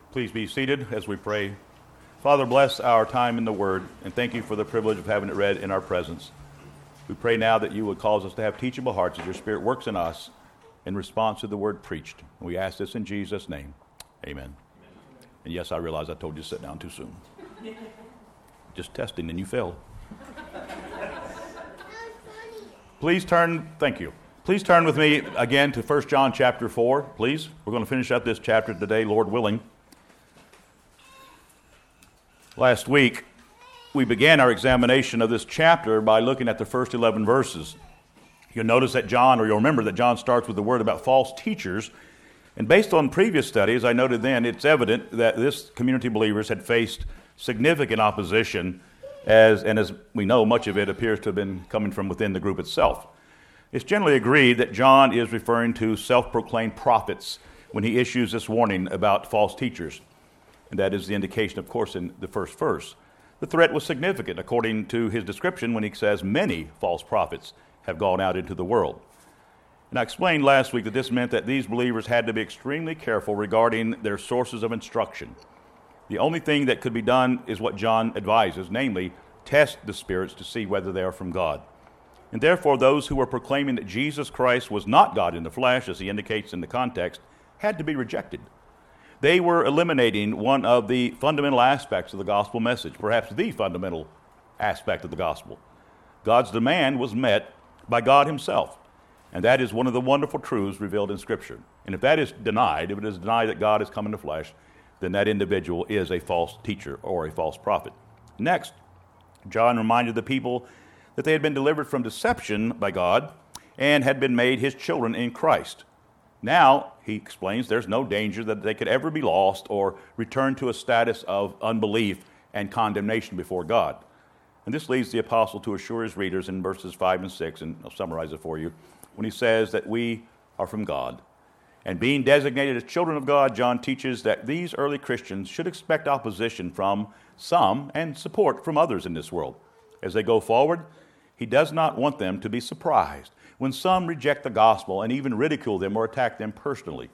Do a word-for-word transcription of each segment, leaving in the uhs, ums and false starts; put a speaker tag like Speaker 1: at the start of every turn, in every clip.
Speaker 1: Please be seated as we pray. Father, bless our time in the Word, and thank you for the privilege of having it read in our presence. We pray now that you would cause us to have teachable hearts as your Spirit works in us in response to the Word preached. We ask this in Jesus' name. Amen. And yes, I realize I told you to sit down too soon. Just testing, and you failed. Please turn, thank you. Please turn with me again to First John chapter four, please. We're going to finish up this chapter today, Lord willing. Last week, we began our examination of this chapter by looking at the first eleven verses. You'll notice that John, or you'll remember that John starts with the word about false teachers. And based on previous studies, I noted then, it's evident that this community of believers had faced significant opposition, as and as we know, much of it appears to have been coming from within the group itself. It's generally agreed that John is referring to self-proclaimed prophets when he issues this warning about false teachers. And that is the indication, of course, in the first verse. The threat was significant, according to his description, when he says many false prophets have gone out into the world. And I explained last week that this meant that these believers had to be extremely careful regarding their sources of instruction. The only thing that could be done is what John advises, namely, test the spirits to see whether they are from God. And therefore, those who were proclaiming that Jesus Christ was not God in the flesh, as he indicates in the context, had to be rejected. They were eliminating one of the fundamental aspects of the gospel message, perhaps the fundamental aspect of the gospel. God's demand was met by God himself, and that is one of the wonderful truths revealed in Scripture. And if that is denied, if it is denied that God has come in the flesh, then that individual is a false teacher or a false prophet. Next, John reminded the people that they had been delivered from deception by God and had been made his children in Christ. Now, he explains, there's no danger that they could ever be lost or return to a status of unbelief and condemnation before God. And this leads the apostle to assure his readers in verses five and six, and I'll summarize it for you, when he says that we are from God. And being designated as children of God, John teaches that these early Christians should expect opposition from some and support from others in this world. As they go forward, he does not want them to be surprised when some reject the gospel and even ridicule them or attack them personally.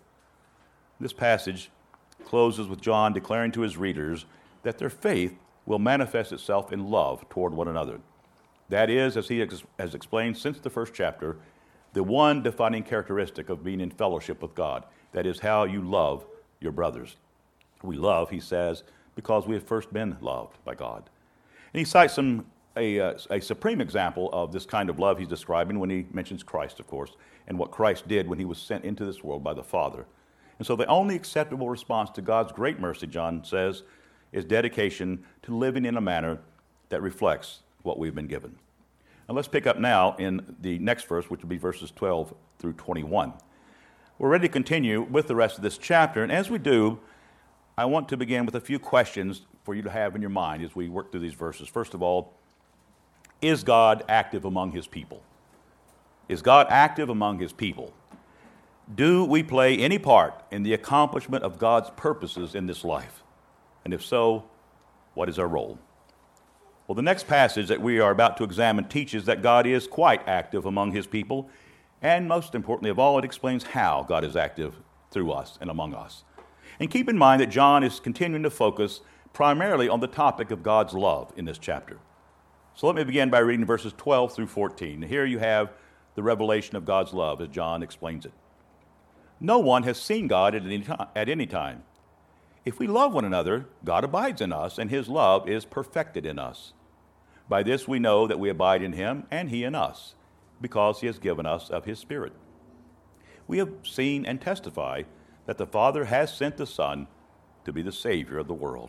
Speaker 1: This passage closes with John declaring to his readers that their faith will manifest itself in love toward one another. That is, as he ex- has explained since the first chapter, the one defining characteristic of being in fellowship with God. That is how you love your brothers. We love, he says, because we have first been loved by God. And he cites some A, uh, a supreme example of this kind of love he's describing when he mentions Christ, of course, and what Christ did when he was sent into this world by the Father. And so the only acceptable response to God's great mercy, John says, is dedication to living in a manner that reflects what we've been given. Now let's pick up now in the next verse, which will be verses twelve through twenty-one. We're ready to continue with the rest of this chapter, and as we do, I want to begin with a few questions for you to have in your mind as we work through these verses. First of all, is God active among his people? Is God active among his people? Do we play any part in the accomplishment of God's purposes in this life? And if so, what is our role? Well, the next passage that we are about to examine teaches that God is quite active among his people, and most importantly of all, it explains how God is active through us and among us. And keep in mind that John is continuing to focus primarily on the topic of God's love in this chapter. So let me begin by reading verses twelve through fourteen. Here you have the revelation of God's love as John explains it. No one has seen God at any time. At any time. If we love one another, God abides in us, and his love is perfected in us. By this we know that we abide in him, and he in us, because he has given us of his Spirit. We have seen and testify that the Father has sent the Son to be the Savior of the world.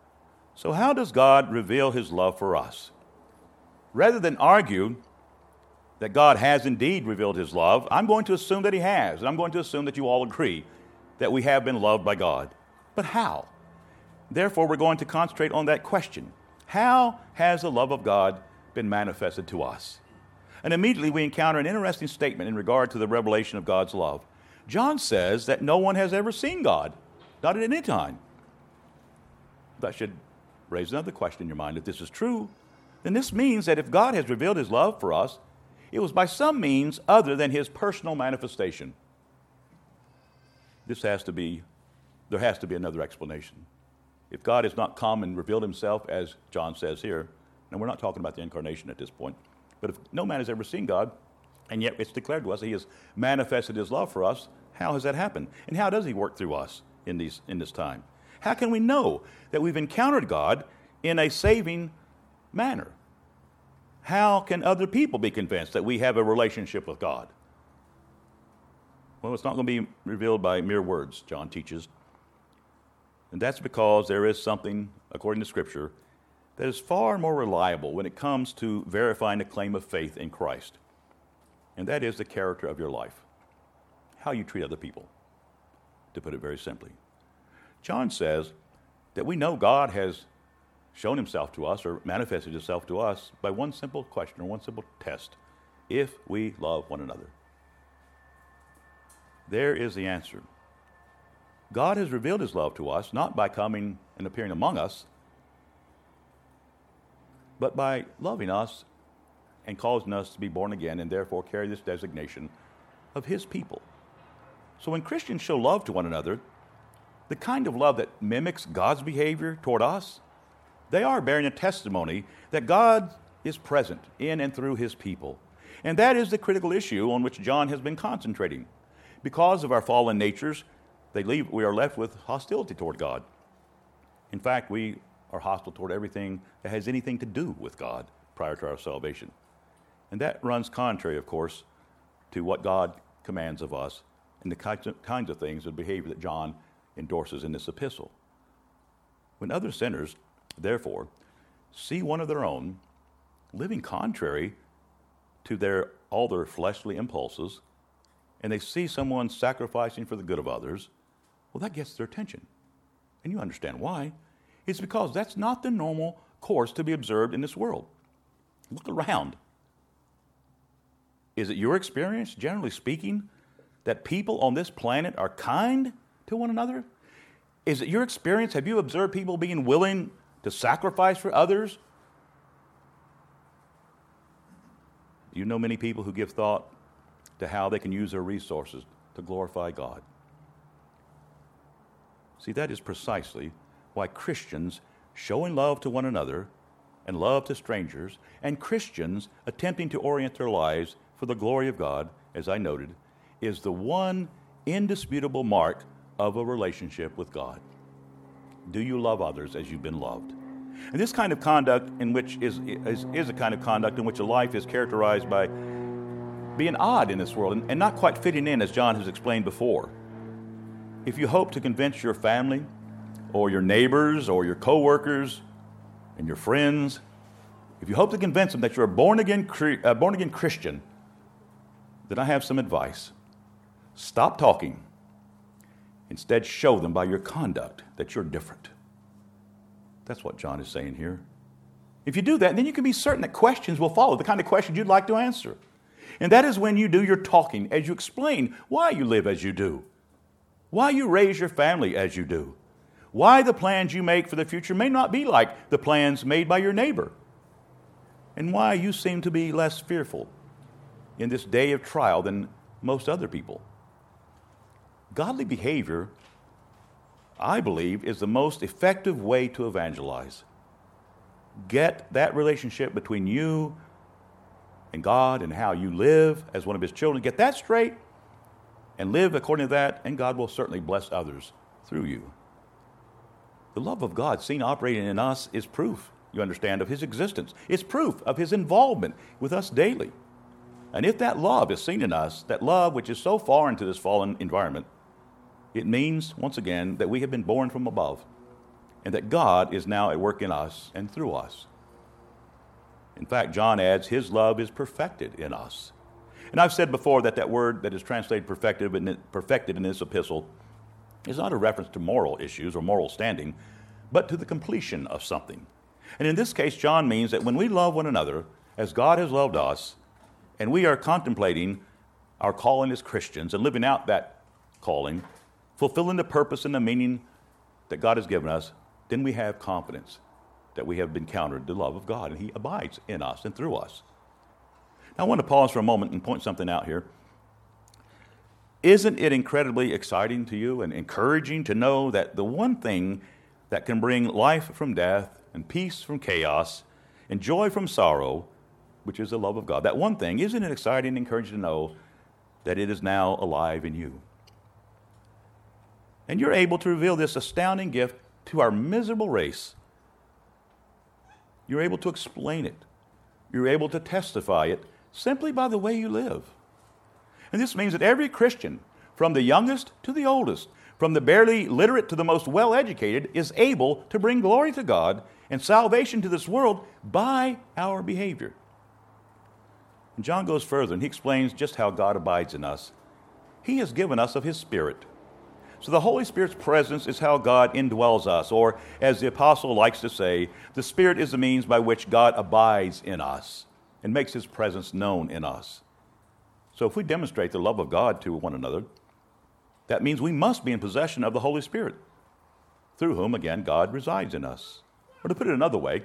Speaker 1: So how does God reveal his love for us? Rather than argue that God has indeed revealed his love, I'm going to assume that he has, and I'm going to assume that you all agree that we have been loved by God. But how? Therefore, we're going to concentrate on that question. How has the love of God been manifested to us? And immediately we encounter an interesting statement in regard to the revelation of God's love. John says that no one has ever seen God, not at any time. That should raise another question in your mind. If this is true, then this means that if God has revealed his love for us, it was by some means other than his personal manifestation. This has to be there has to be another explanation. If God has not come and revealed himself, as John says here, and we're not talking about the incarnation at this point, but if no man has ever seen God, and yet it's declared to us that he has manifested his love for us, how has that happened? And how does he work through us in, these, in this time? How can we know that we've encountered God in a saving manner? How can other people be convinced that we have a relationship with God? Well, it's not going to be revealed by mere words, John teaches. And that's because there is something, according to Scripture, that is far more reliable when it comes to verifying a claim of faith in Christ. And that is the character of your life, how you treat other people, to put it very simply. John says that we know God has shown himself to us or manifested himself to us by one simple question or one simple test: if we love one another. There is the answer. God has revealed his love to us not by coming and appearing among us, but by loving us and causing us to be born again and therefore carry this designation of his people. So when Christians show love to one another, the kind of love that mimics God's behavior toward us, they are bearing a testimony that God is present in and through his people. And that is the critical issue on which John has been concentrating. Because of our fallen natures, they leave, we are left with hostility toward God. In fact, we are hostile toward everything that has anything to do with God prior to our salvation. And that runs contrary, of course, to what God commands of us and the kinds of, kinds of things and behavior that John endorses in this epistle. When other sinners, therefore, see one of their own living contrary to their all their fleshly impulses, and they see someone sacrificing for the good of others, well, that gets their attention. And you understand why. It's because that's not the normal course to be observed in this world. Look around. Is it your experience, generally speaking, that people on this planet are kind to one another? Is it your experience? Have you observed people being willing to sacrifice for others? You know many people who give thought to how they can use their resources to glorify God. See, that is precisely why Christians showing love to one another and love to strangers, and Christians attempting to orient their lives for the glory of God, as I noted, is the one indisputable mark of a relationship with God. Do you love others as you've been loved? And this kind of conduct in which is, is, is a kind of conduct in which a life is characterized by being odd in this world and, and not quite fitting in, as John has explained before. If you hope to convince your family or your neighbors or your co-workers and your friends, if you hope to convince them that you're a born-again, uh, born-again Christian, then I have some advice. Stop talking. Instead, show them by your conduct that you're different. That's what John is saying here. If you do that, then you can be certain that questions will follow, the kind of questions you'd like to answer. And that is when you do your talking, as you explain why you live as you do, why you raise your family as you do, why the plans you make for the future may not be like the plans made by your neighbor, and why you seem to be less fearful in this day of trial than most other people. Godly behavior, I believe, is the most effective way to evangelize. Get that relationship between you and God and how you live as one of his children. Get that straight and live according to that, and God will certainly bless others through you. The love of God seen operating in us is proof, you understand, of his existence. It's proof of his involvement with us daily. And if that love is seen in us, that love which is so foreign to this fallen environment, it means, once again, that we have been born from above and that God is now at work in us and through us. In fact, John adds, his love is perfected in us. And I've said before that that word that is translated perfected, perfected in this epistle is not a reference to moral issues or moral standing, but to the completion of something. And in this case, John means that when we love one another as God has loved us, and we are contemplating our calling as Christians and living out that calling, fulfilling the purpose and the meaning that God has given us, then we have confidence that we have encountered the love of God, and he abides in us and through us. Now, I want to pause for a moment and point something out here. Isn't it incredibly exciting to you and encouraging to know that the one thing that can bring life from death and peace from chaos and joy from sorrow, which is the love of God, that one thing, isn't it exciting and encouraging to know that it is now alive in you? And you're able to reveal this astounding gift to our miserable race. You're able to explain it. You're able to testify it simply by the way you live. And this means that every Christian, from the youngest to the oldest, from the barely literate to the most well-educated, is able to bring glory to God and salvation to this world by our behavior. And John goes further, and he explains just how God abides in us. He has given us of His Spirit. So the Holy Spirit's presence is how God indwells us, or as the apostle likes to say, the Spirit is the means by which God abides in us and makes His presence known in us. So if we demonstrate the love of God to one another, that means we must be in possession of the Holy Spirit, through whom, again, God resides in us. Or to put it another way,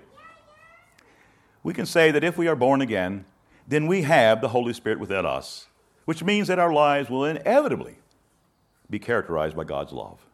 Speaker 1: we can say that if we are born again, then we have the Holy Spirit within us, which means that our lives will inevitably be characterized by God's love.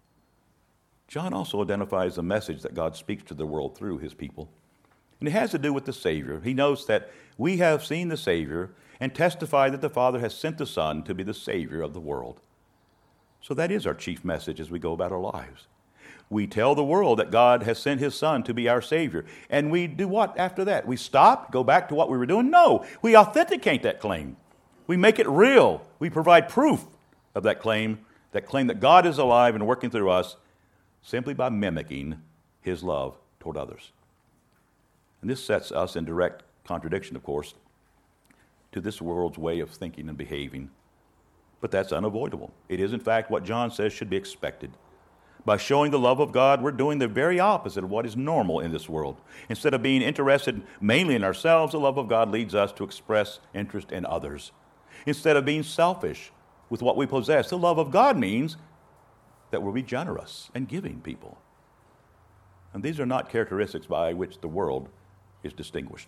Speaker 1: John also identifies the message that God speaks to the world through His people. And it has to do with the Savior. He notes that we have seen the Savior and testify that the Father has sent the Son to be the Savior of the world. So that is our chief message as we go about our lives. We tell the world that God has sent His Son to be our Savior. And we do what after that? We stop, go back to what we were doing? No, we authenticate that claim. We make it real. We provide proof of that claim, that claim that God is alive and working through us simply by mimicking His love toward others. And this sets us in direct contradiction, of course, to this world's way of thinking and behaving. But that's unavoidable. It is, in fact, what John says should be expected. By showing the love of God, we're doing the very opposite of what is normal in this world. Instead of being interested mainly in ourselves, the love of God leads us to express interest in others. Instead of being selfish with what we possess, the love of God means that we'll be generous and giving people. And these are not characteristics by which the world is distinguished.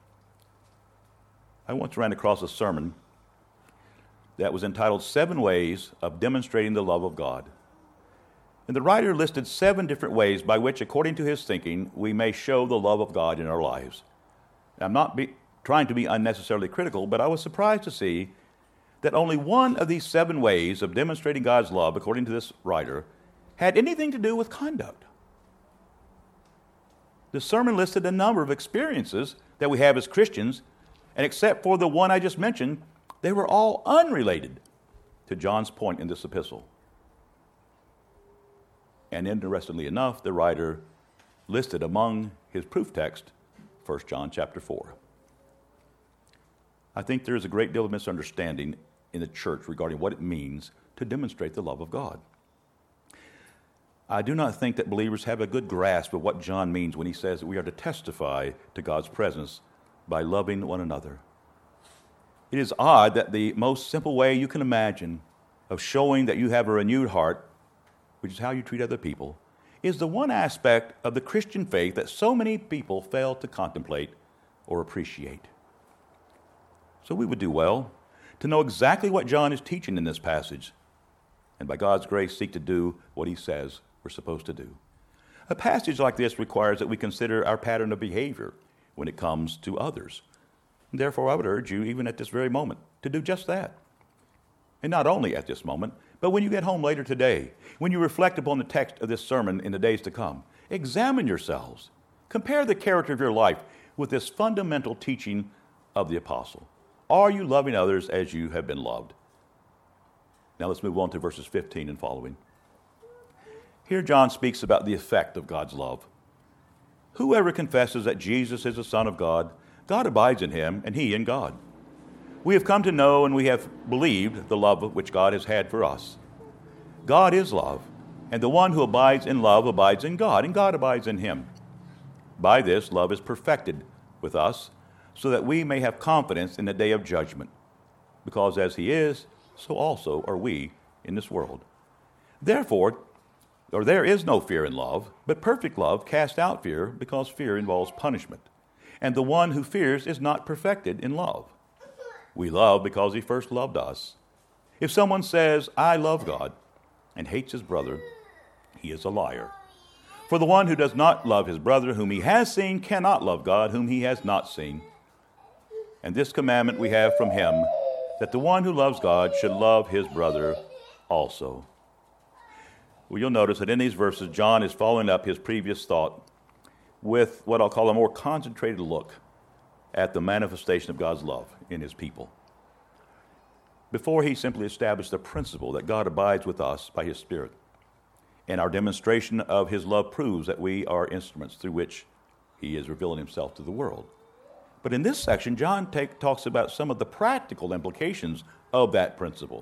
Speaker 1: I once ran across a sermon that was entitled Seven Ways of Demonstrating the Love of God. And the writer listed seven different ways by which, according to his thinking, we may show the love of God in our lives. I'm not be, trying to be unnecessarily critical, but I was surprised to see that only one of these seven ways of demonstrating God's love, according to this writer, had anything to do with conduct. The sermon listed a number of experiences that we have as Christians, and except for the one I just mentioned, they were all unrelated to John's point in this epistle. And interestingly enough, the writer listed among his proof text First John chapter four. I think there is a great deal of misunderstanding in the church regarding what it means to demonstrate the love of God. I do not think that believers have a good grasp of what John means when he says that we are to testify to God's presence by loving one another. It is odd that the most simple way you can imagine of showing that you have a renewed heart, which is how you treat other people, is the one aspect of the Christian faith that so many people fail to contemplate or appreciate. So we would do well to know exactly what John is teaching in this passage, and by God's grace seek to do what he says we're supposed to do. A passage like this requires that we consider our pattern of behavior when it comes to others. And therefore, I would urge you, even at this very moment, to do just that. And not only at this moment, but when you get home later today, when you reflect upon the text of this sermon in the days to come, examine yourselves. Compare the character of your life with this fundamental teaching of the apostle. Are you loving others as you have been loved? Now let's move on to verses fifteen and following. Here John speaks about the effect of God's love. Whoever confesses that Jesus is the Son of God, God abides in him, and he in God. We have come to know and we have believed the love which God has had for us. God is love, and the one who abides in love abides in God, and God abides in him. By this, love is perfected with us, so that we may have confidence in the day of judgment, because as he is, so also are we in this world. Therefore, or there is no fear in love, but perfect love casts out fear, because fear involves punishment. And the one who fears is not perfected in love. We love because he first loved us. If someone says, I love God, and hates his brother, he is a liar. For the one who does not love his brother whom he has seen cannot love God whom he has not seen. And this commandment we have from him, that the one who loves God should love his brother also. Well, you'll notice that in these verses, John is following up his previous thought with what I'll call a more concentrated look at the manifestation of God's love in his people. Before, he simply established the principle that God abides with us by his Spirit. And our demonstration of his love proves that we are instruments through which he is revealing himself to the world. But in this section, John take, talks about some of the practical implications of that principle.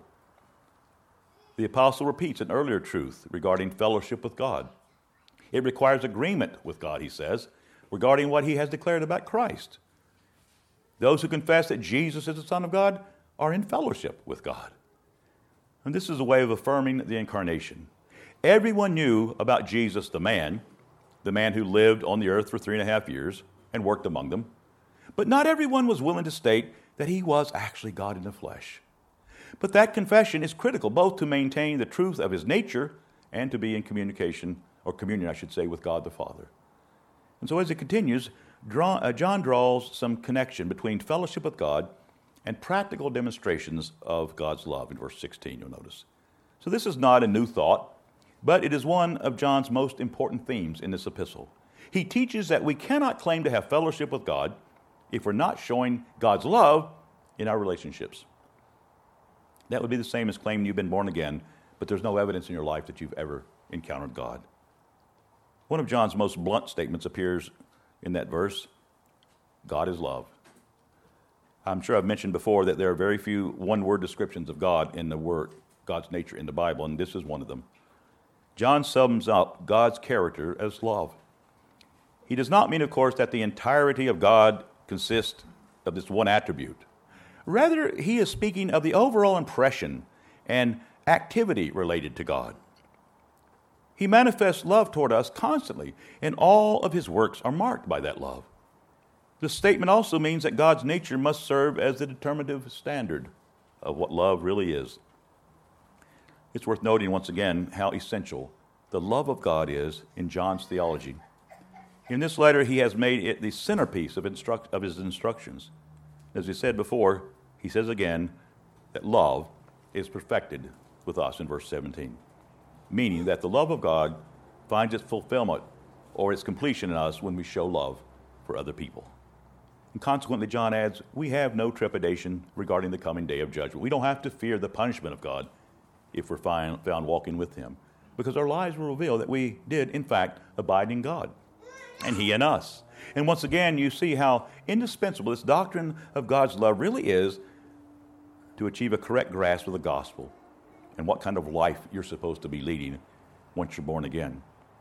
Speaker 1: The apostle repeats an earlier truth regarding fellowship with God. It requires agreement with God, he says, regarding what he has declared about Christ. Those who confess that Jesus is the Son of God are in fellowship with God. And this is a way of affirming the incarnation. Everyone knew about Jesus the man, the man who lived on the earth for three and a half years and worked among them. But not everyone was willing to state that he was actually God in the flesh. But that confession is critical both to maintain the truth of his nature and to be in communication, or communion, I should say, with God the Father. And so as it continues, draw, uh, John draws some connection between fellowship with God and practical demonstrations of God's love in verse sixteen, you'll notice. So this is not a new thought, but it is one of John's most important themes in this epistle. He teaches that we cannot claim to have fellowship with God if we're not showing God's love in our relationships. That would be the same as claiming you've been born again, but there's no evidence in your life that you've ever encountered God. One of John's most blunt statements appears in that verse: God is love. I'm sure I've mentioned before that there are very few one-word descriptions of God in the word, God's nature in the Bible, and this is one of them. John sums up God's character as love. He does not mean, of course, that the entirety of God consists of this one attribute. Rather, he is speaking of the overall impression and activity related to God. He manifests love toward us constantly, and all of his works are marked by that love. The statement also means that God's nature must serve as the determinative standard of what love really is. It's worth noting once again how essential the love of God is in John's theology. In this letter, he has made it the centerpiece of, instruct, of his instructions. As he said before, he says again that love is perfected with us in verse seventeen, meaning that the love of God finds its fulfillment or its completion in us when we show love for other people. And consequently, John adds, we have no trepidation regarding the coming day of judgment. We don't have to fear the punishment of God if we're find, found walking with him, because our lives will reveal that we did, in fact, abide in God, and he in us. And once again, you see how indispensable this doctrine of God's love really is to achieve a correct grasp of the gospel and what kind of life you're supposed to be leading once you're born again.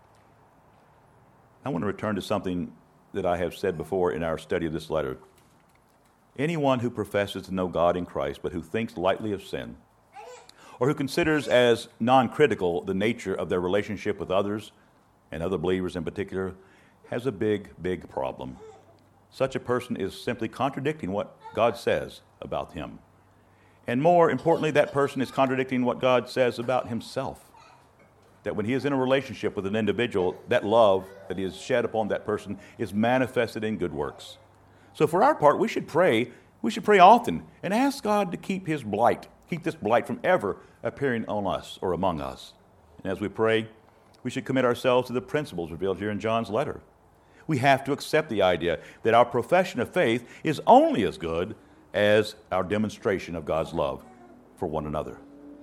Speaker 1: I want to return to something that I have said before in our study of this letter. Anyone who professes to know God in Christ, but who thinks lightly of sin, or who considers as non-critical the nature of their relationship with others, and other believers in particular, has a big, big problem. Such a person is simply contradicting what God says about him. And more importantly, that person is contradicting what God says about himself. That when he is in a relationship with an individual, that love that is shed upon that person is manifested in good works. So for our part, we should pray, we should pray often and ask God to keep his blight, keep this blight from ever appearing on us or among us. And as we pray, we should commit ourselves to the principles revealed here in John's letter. We have to accept the idea that our profession of faith is only as good as our demonstration of God's love for one another.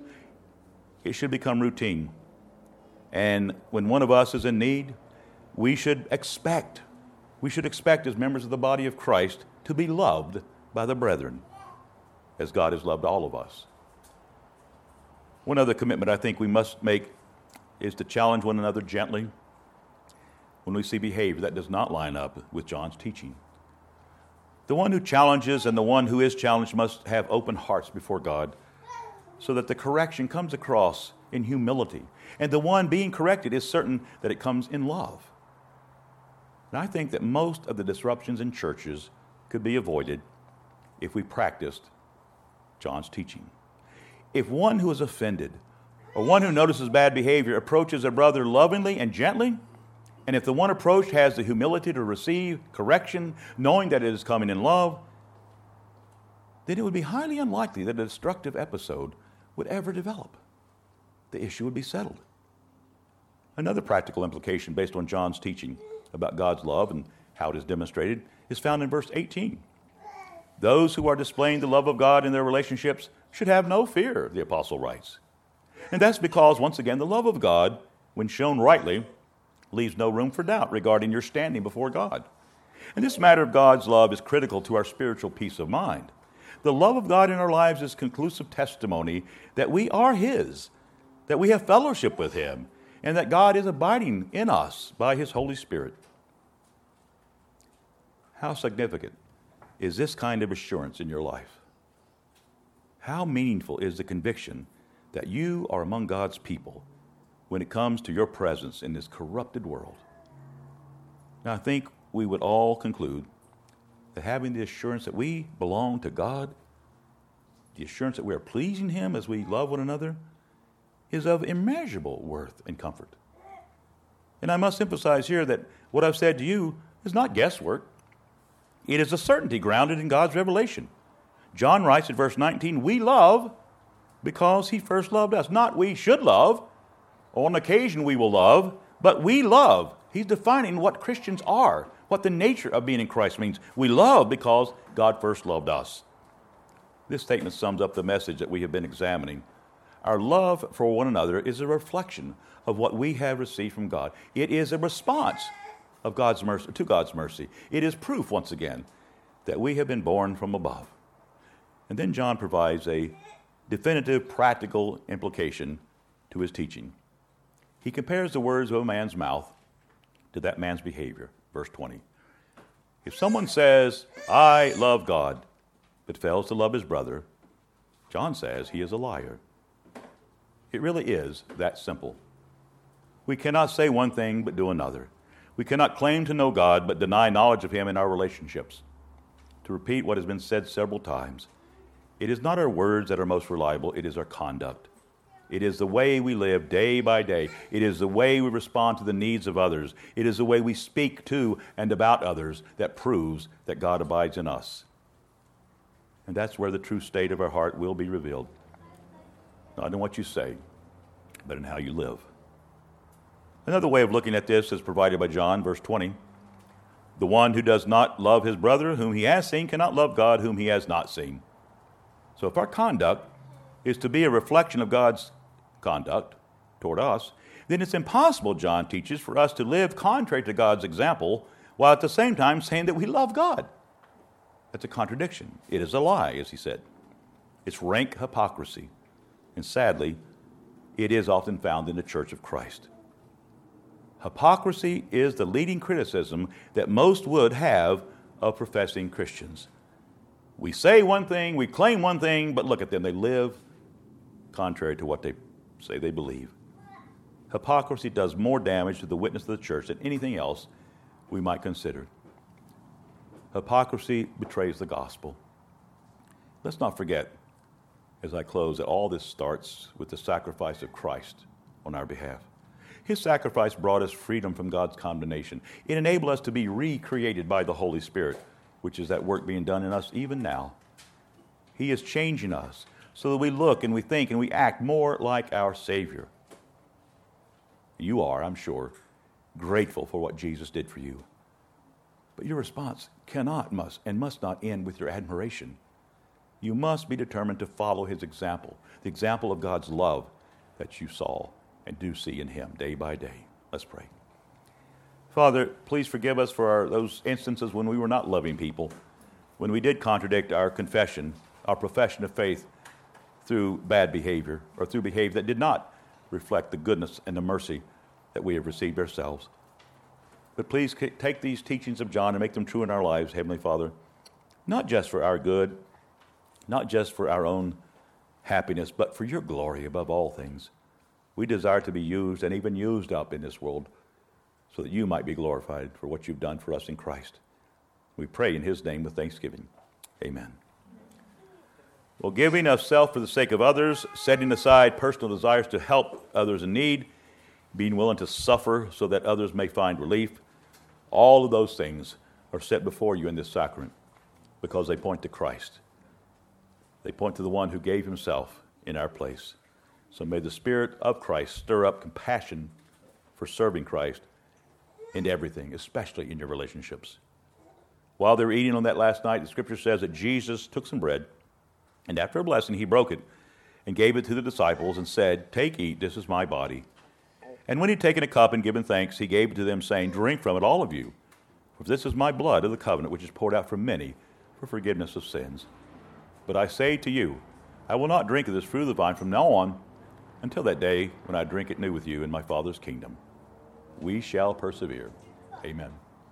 Speaker 1: It should become routine. And when one of us is in need, we should expect, we should expect as members of the body of Christ to be loved by the brethren, as God has loved all of us. One other commitment I think we must make is to challenge one another gently when we see behavior that does not line up with John's teaching. The one who challenges and the one who is challenged must have open hearts before God so that the correction comes across in humility. And the one being corrected is certain that it comes in love. And I think that most of the disruptions in churches could be avoided if we practiced John's teaching. If one who is offended or one who notices bad behavior approaches a brother lovingly and gently, and if the one approached has the humility to receive correction, knowing that it is coming in love, then it would be highly unlikely that a destructive episode would ever develop. The issue would be settled. Another practical implication based on John's teaching about God's love and how it is demonstrated is found in verse eighteen. Those who are displaying the love of God in their relationships should have no fear, the apostle writes. And that's because, once again, the love of God, when shown rightly, leaves no room for doubt regarding your standing before God. And this matter of God's love is critical to our spiritual peace of mind. The love of God in our lives is conclusive testimony that we are His, that we have fellowship with Him, and that God is abiding in us by His Holy Spirit. How significant is this kind of assurance in your life? How meaningful is the conviction that you are among God's people when it comes to your presence in this corrupted world? Now, I think we would all conclude that having the assurance that we belong to God, the assurance that we are pleasing Him as we love one another, is of immeasurable worth and comfort. And I must emphasize here that what I've said to you is not guesswork. It is a certainty grounded in God's revelation. John writes in verse nineteen, we love because He first loved us. Not we should love, on occasion we will love, but we love. He's defining what Christians are, what the nature of being in Christ means. We love because God first loved us. This statement sums up the message that we have been examining. Our love for one another is a reflection of what we have received from God. It is a response of God's mercy to God's mercy. It is proof, once again, that we have been born from above. And then John provides a definitive practical implication to his teaching. He compares the words of a man's mouth to that man's behavior. Verse twenty. If someone says, I love God, but fails to love his brother, John says he is a liar. It really is that simple. We cannot say one thing but do another. We cannot claim to know God but deny knowledge of Him in our relationships. To repeat what has been said several times, it is not our words that are most reliable, it is our conduct. It is the way we live day by day. It is the way we respond to the needs of others. It is the way we speak to and about others that proves that God abides in us. And that's where the true state of our heart will be revealed. Not in what you say, but in how you live. Another way of looking at this is provided by John, verse twenty. The one who does not love his brother whom he has seen cannot love God whom he has not seen. So if our conduct is to be a reflection of God's conduct toward us, then it's impossible, John teaches, for us to live contrary to God's example while at the same time saying that we love God. That's a contradiction. It is a lie, as he said. It's rank hypocrisy. And sadly, it is often found in the Church of Christ. Hypocrisy is the leading criticism that most would have of professing Christians. We say one thing, we claim one thing, but look at them. They live contrary to what they say they believe. Hypocrisy does more damage to the witness of the church than anything else we might consider. Hypocrisy betrays the gospel. Let's not forget, as I close, that all this starts with the sacrifice of Christ on our behalf. His sacrifice brought us freedom from God's condemnation. It enabled us to be recreated by the Holy Spirit, which is that work being done in us even now. He is changing us so that we look and we think and we act more like our Savior. You are, I'm sure, grateful for what Jesus did for you. But your response cannot, must, and must not end with your admiration. You must be determined to follow His example, the example of God's love that you saw and do see in Him day by day. Let's pray. Father, please forgive us for our, those instances when we were not loving people, when we did contradict our confession, our profession of faith through bad behavior or through behavior that did not reflect the goodness and the mercy that we have received ourselves. But please take these teachings of John and make them true in our lives, Heavenly Father, not just for our good, not just for our own happiness, but for your glory above all things. We desire to be used and even used up in this world so that you might be glorified for what you've done for us in Christ. We pray in His name with thanksgiving. Amen. Well, giving of self for the sake of others, setting aside personal desires to help others in need, being willing to suffer so that others may find relief, all of those things are set before you in this sacrament because they point to Christ. They point to the one who gave himself in our place. So may the Spirit of Christ stir up compassion for serving Christ in everything, especially in your relationships. While they were eating on that last night, the Scripture says that Jesus took some bread, and after a blessing, he broke it and gave it to the disciples and said, "Take, eat, this is my body." And when he had taken a cup and given thanks, he gave it to them, saying, "Drink from it, all of you, for this is my blood of the covenant, which is poured out for many for forgiveness of sins. But I say to you, I will not drink of this fruit of the vine from now on until that day when I drink it new with you in my Father's kingdom." We shall persevere. Amen.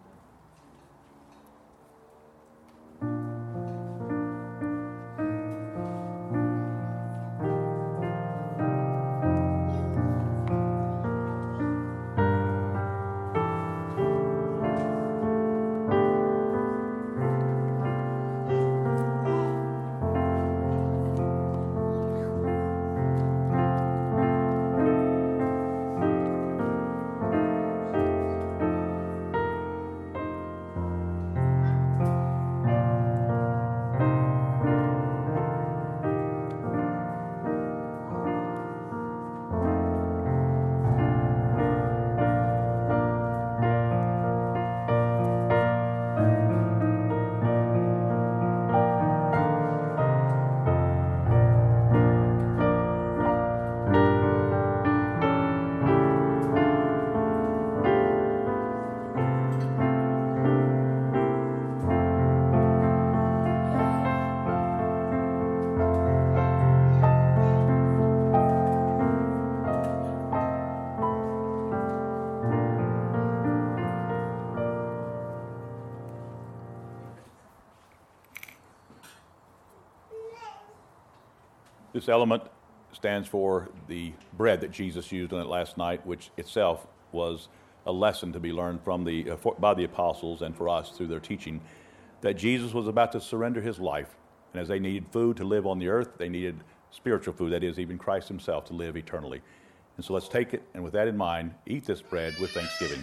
Speaker 1: This element stands for the bread that Jesus used on it last night, which itself was a lesson to be learned from the uh, for, by the apostles and for us through their teaching, that Jesus was about to surrender his life. And as they needed food to live on the earth, they needed spiritual food, that is, even Christ himself, to live eternally. And so let's take it, and with that in mind, eat this bread with thanksgiving.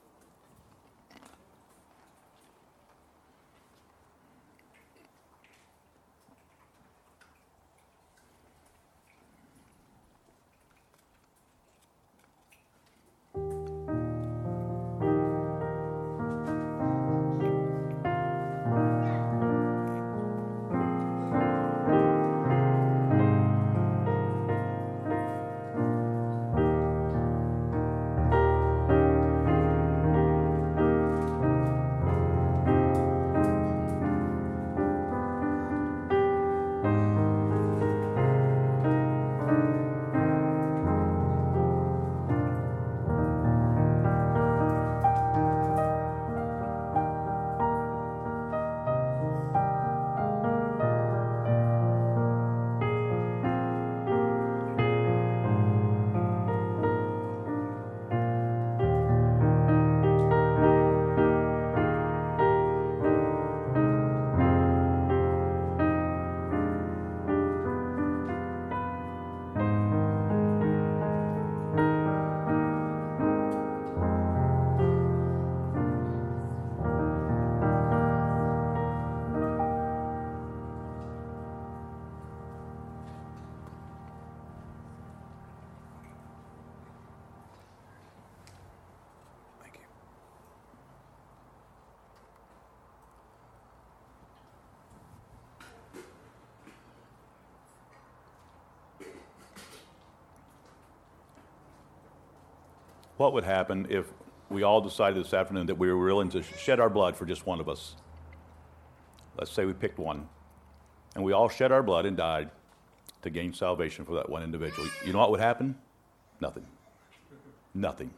Speaker 1: What would happen if we all decided this afternoon that we were willing to shed our blood for just one of us? Let's say we picked one, and we all shed our blood and died to gain salvation for that one individual. You know what would happen? Nothing. Nothing.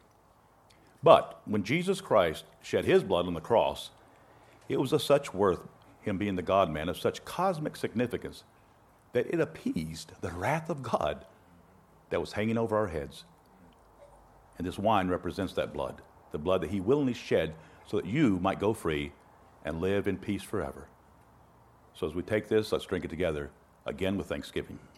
Speaker 1: But when Jesus Christ shed his blood on the cross, it was of such worth, him being the God-man, of such cosmic significance, that it appeased the wrath of God that was hanging over our heads. And this wine represents that blood, the blood that he willingly shed so that you might go free and live in peace forever. So as we take this, let's drink it together again with thanksgiving.